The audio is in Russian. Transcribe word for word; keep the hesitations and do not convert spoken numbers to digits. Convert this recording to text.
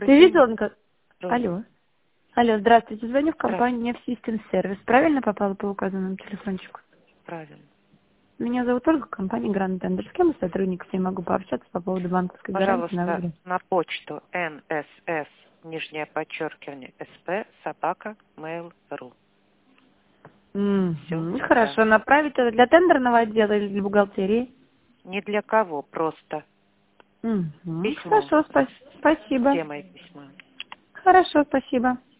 Ты видела, на как... Алло. Алло. Алло, здравствуйте. Звоню в Здравствуйте. компанию Нефтсистем Сервис. Правильно попала по указанному телефончику? Правильно. Меня зовут Ольга, компания Гранд Тендер. С кем из сотрудников я могу пообщаться по поводу банковской гарантии на Пожалуйста, выборе? на почту эн эс эс, нижнее подчеркивание, сп, собака, mail.ru. Все, Угу. да. Хорошо. Направить это для тендерного отдела или для бухгалтерии? Ни для кого, просто Угу. письмо Хорошо, спа- с спасибо. темой письма. Хорошо, спасибо.